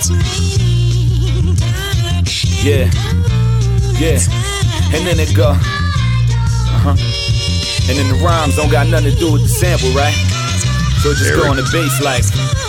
Yeah, yeah, and then it go. And then the rhymes don't got nothing to do with the sample, right? So just go on the bass like,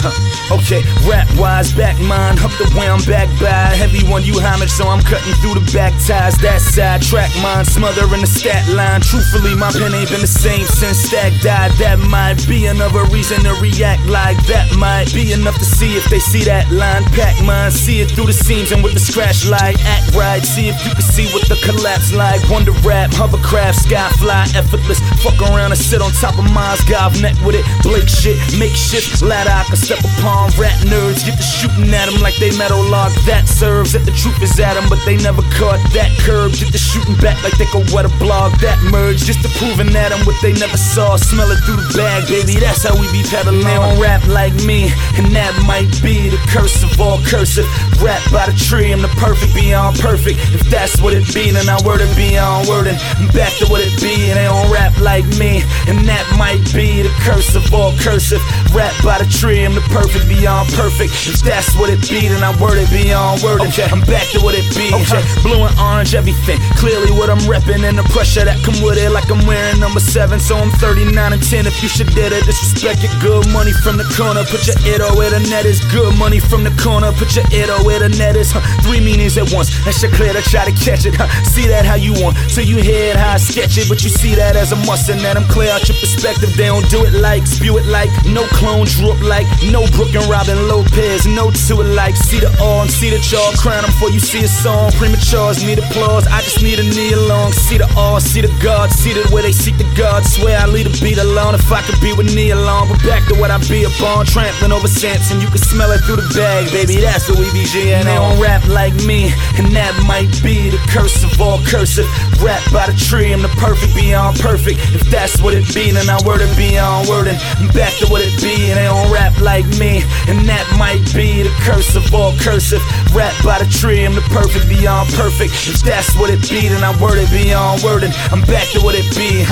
okay, rap-wise, back mine, up the way I'm back by. Heavy one, you homage, so I'm cutting through the back ties. That side, track mine, smothering the stat line. Truthfully, my pen ain't been the same since Stack died. That might be another reason to react like that. Might be enough to see if they see that line. Pack mine, see it through the seams and with the scratch light. Act right, see if you can see what the collapse like. Wonder rap, hovercraft, sky fly, effortless. Fuck around and sit on top of mine's gob neck with it. Blake shit, makeshift ladder I can step upon. Rap nerds get to shooting at them like they metal log. That serves that the truth is at them, but they never caught that curve. Get to shooting back like they could wet a blog. That merge just to proving at them what they never saw. Smell it through the bag, baby, that's how we be peddling. They don't rap like me, and that might be the curse of all cursive. Rap by the tree, I'm the perfect beyond perfect. If that's what it be, then I word it beyond wording. I'm back to what it be, and they don't rap like me, and that might be the curse of all cursive. Rap by the tree, I'm the perfect beyond perfect. If that's what it be, then I word it beyond wording. Okay. I'm back to what it be. Okay. Blue and orange, everything. Clearly what I'm repping, and the pressure that come with it, like I'm wearing number 7. So I'm 39 and 10. If you should dare to disrespect it, good money from the corner. Put your ear where the net is. Good money from the corner. Put your ear where the net is. 3 meanings at once. That shit clear to try to catch it. See that how you want, so you hear it how I sketch it. But you see that as a must, and that I'm clear out your perspective. They don't do it like, spew it like, no clone drew up like, no Brooke and Robin Lopez, no to it like. See the all and see the y'all crown them before you see a song. Prematures need applause, I just need a knee along. See the all, see the God, see the way they seek the God. Swear I leave the beat alone if I could be with knee along. But back to what I be upon, trampling over sense, and you can smell it through the bag, baby, that's what we be G&O. They don't rap like me, and that might be the curse of all cursive. Rap by the tree, I'm the perfect beyond perfect. If that's what it be, then I word it beyond wording. I'm back to what it be, and they don't rap like me, and that might be the curse of all cursive. Rap by the tree, I'm the perfect beyond perfect. If that's what it be, then I word it beyond wording. I'm back to what it be,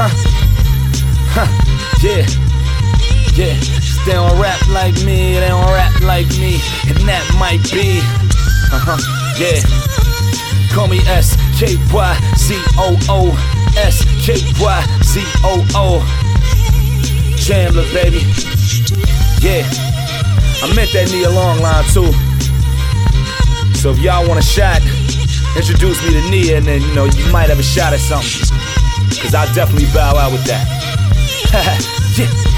yeah, yeah. They don't rap like me, they don't rap like me, and that might be, yeah. Call me SKYZOO, SKYZOO. Chandler, baby. Yeah, I meant that Nia Long line too. So if y'all want a shot, introduce me to Nia, and then, you know, you might have a shot at something. Cause I'll definitely bow out with that. Yeah.